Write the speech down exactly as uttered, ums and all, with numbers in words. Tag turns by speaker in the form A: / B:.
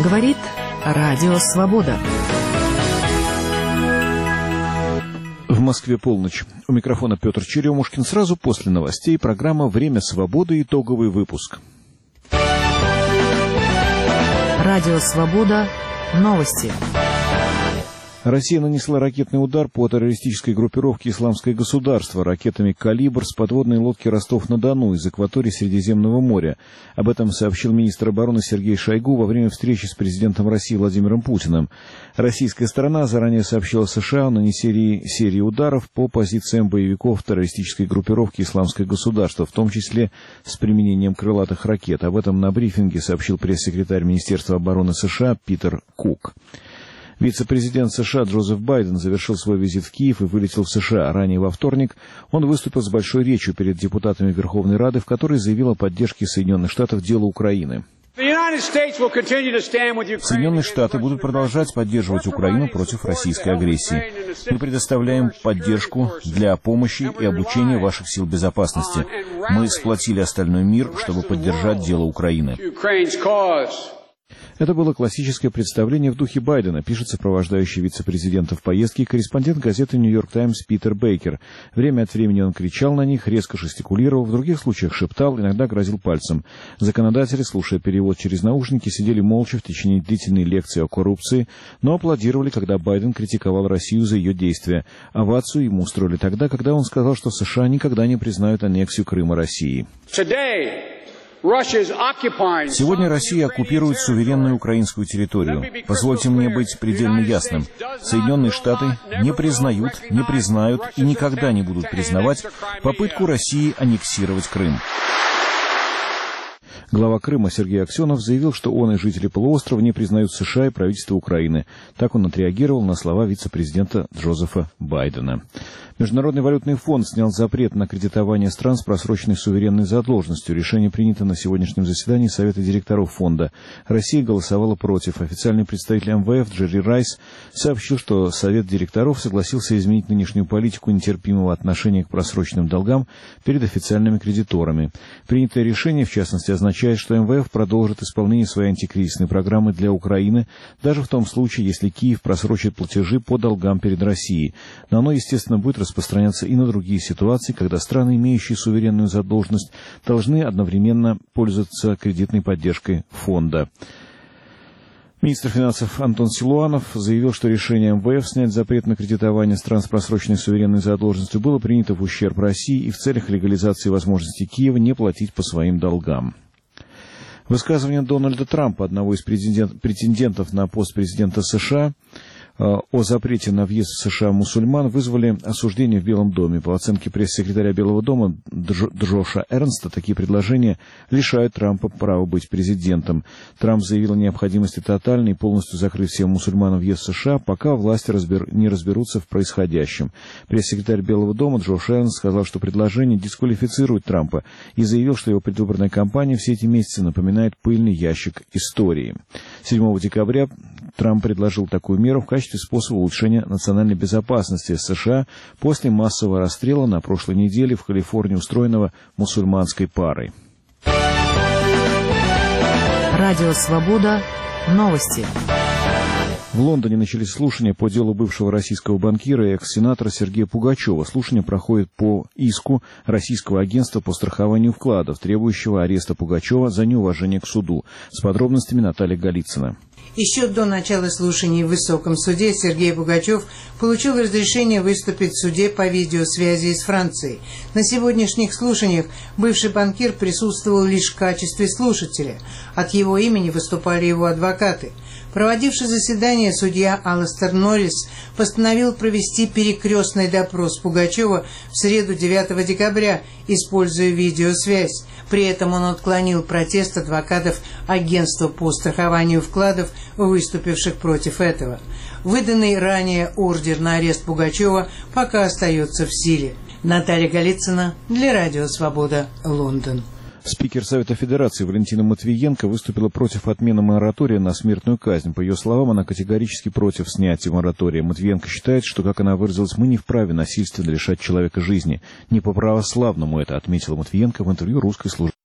A: Говорит Радио Свобода.
B: В Москве полночь. У микрофона Петр Черемушкин. Сразу после новостей программа «Время свободы», итоговый выпуск.
A: Радио Свобода. Новости.
B: Россия нанесла ракетный удар по террористической группировке «Исламское государство» ракетами «Калибр» с подводной лодки «Ростов-на-Дону» из акватории Средиземного моря. Об этом сообщил министр обороны Сергей Шойгу во время встречи с президентом России Владимиром Путиным. Российская сторона заранее сообщила США о нанесении серии ударов по позициям боевиков террористической группировки «Исламское государство», в том числе с применением крылатых ракет. Об этом на брифинге сообщил пресс-секретарь Министерства обороны США Питер Кук. Вице-президент США Джозеф Байден завершил свой визит в Киев и вылетел в США. Ранее во вторник он выступил с большой речью перед депутатами Верховной Рады, в которой заявил о поддержке Соединенных Штатов делу Украины. Соединенные Штаты будут продолжать поддерживать Украину против российской агрессии. Мы предоставляем поддержку для помощи и обучения ваших сил безопасности. Мы сплотили остальной мир, чтобы поддержать дело Украины. Это было классическое представление в духе Байдена, пишет сопровождающий вице-президента в поездке корреспондент газеты «Нью-Йорк Таймс» Питер Бейкер. Время от времени он кричал на них, резко жестикулировал, в других случаях шептал, иногда грозил пальцем. Законодатели, слушая перевод через наушники, сидели молча в течение длительной лекции о коррупции, но аплодировали, когда Байден критиковал Россию за ее действия. Овацию ему устроили тогда, когда он сказал, что США никогда не признают аннексию Крыма России. Сегодня Россия оккупирует суверенную украинскую территорию. Позвольте мне быть предельно ясным. Соединенные Штаты не признают, не признают и никогда не будут признавать попытку России аннексировать Крым. Глава Крыма Сергей Аксенов заявил, что он и жители полуострова не признают США и правительство Украины. Так он отреагировал на слова вице-президента Джозефа Байдена. Международный валютный фонд снял запрет на кредитование стран с просроченной суверенной задолженностью. Решение принято на сегодняшнем заседании Совета директоров фонда. Россия голосовала против. Официальный представитель эм вэ эф Джерри Райс сообщил, что Совет директоров согласился изменить нынешнюю политику нетерпимого отношения к просроченным долгам перед официальными кредиторами. Принятое решение, в частности, означает, что эм вэ эф продолжит исполнение своей антикризисной программы для Украины, даже в том случае, если Киев просрочит платежи по долгам перед Россией. Но оно, естественно, будет распространяться и на другие ситуации, когда страны, имеющие суверенную задолженность, должны одновременно пользоваться кредитной поддержкой фонда. Министр финансов Антон Силуанов заявил, что решение эм вэ эф снять запрет на кредитование стран с просроченной суверенной задолженностью было принято в ущерб России и в целях легализации возможности Киева не платить по своим долгам. Высказывание Дональда Трампа, одного из претендентов на пост президента США, о запрете на въезд в США мусульман вызвали осуждение в Белом доме. По оценке пресс-секретаря Белого дома Дж- Джоша Эрнста, такие предложения лишают Трампа права быть президентом. Трамп заявил о необходимости тотально и полностью закрыть всем мусульманам въезд в США, пока власти разбер... не разберутся в происходящем. Пресс-секретарь Белого дома Джош Эрнст сказал, что предложение дисквалифицирует Трампа, и заявил, что его предвыборная кампания все эти месяцы напоминает пыльный ящик истории. седьмого декабря Трамп предложил такую меру в качестве способа улучшения национальной безопасности США после массового расстрела на прошлой неделе в Калифорнии, устроенного мусульманской парой.
A: Радио Свобода. Новости.
B: В Лондоне начались слушания по делу бывшего российского банкира и экс-сенатора Сергея Пугачева. Слушания проходят по иску Российского агентства по страхованию вкладов, требующего ареста Пугачева за неуважение к суду. С подробностями Наталья Голицына.
C: Еще до начала слушаний в высоком суде Сергей Пугачев получил разрешение выступить в суде по видеосвязи из Франции. На сегодняшних слушаниях бывший банкир присутствовал лишь в качестве слушателя. От его имени выступали его адвокаты. Проводивший заседание судья Аластер Норрис постановил провести перекрестный допрос Пугачева в среду девятого декабря, используя видеосвязь. При этом он отклонил протест адвокатов агентства по страхованию вкладов, выступивших против этого. Выданный ранее ордер на арест Пугачева пока остается в силе. Наталья Голицына для Радио Свобода, Лондон.
B: Спикер Совета Федерации Валентина Матвиенко выступила против отмены моратория на смертную казнь. По ее словам, она категорически против снятия моратория. Матвиенко считает, что, как она выразилась, мы не вправе насильственно лишать человека жизни. Не по православному это, отметила Матвиенко в интервью русской службе.